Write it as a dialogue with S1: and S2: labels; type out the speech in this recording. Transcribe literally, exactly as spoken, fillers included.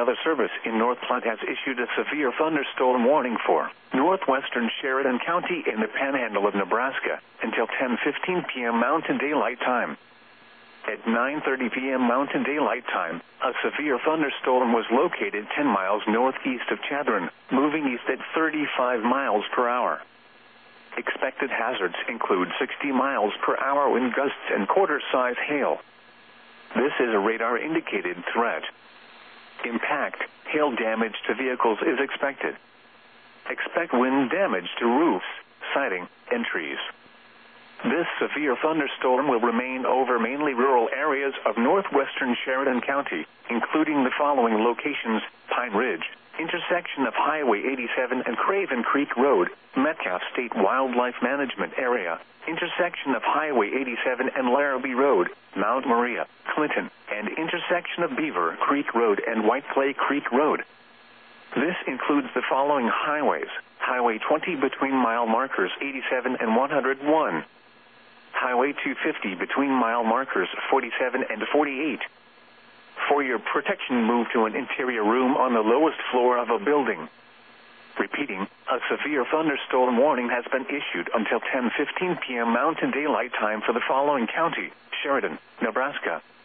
S1: Weather Service in North Platte has issued a severe thunderstorm warning for northwestern Sheridan County in the panhandle of Nebraska until ten fifteen p.m. Mountain Daylight Time. At nine thirty p.m. Mountain Daylight Time, a severe thunderstorm was located ten miles northeast of Chadron, moving east at thirty-five miles per hour. Expected hazards include sixty miles per hour wind gusts and quarter-size hail. This is a radar-indicated threat. Impact, hail damage to vehicles is expected. Expect wind damage to roofs, siding, and trees. This severe thunderstorm will remain over mainly rural areas of northwestern Sheridan County, including the following locations: Pine Ridge, intersection of Highway eighty-seven and Craven Creek Road, Metcalf State Wildlife Management Area, intersection of Highway eighty-seven and Larrabee Road, Mount Maria, Clinton, and intersection of Beaver Creek Road and White Clay Creek Road. This includes the following highways: Highway twenty between mile markers eighty-seven and one hundred one, Highway two fifty between mile markers forty-seven and forty-eight. For your protection, move to an interior room on the lowest floor of a building. Repeating, a severe thunderstorm warning has been issued until ten fifteen p.m. Mountain Daylight Time for the following county: Sheridan, Nebraska,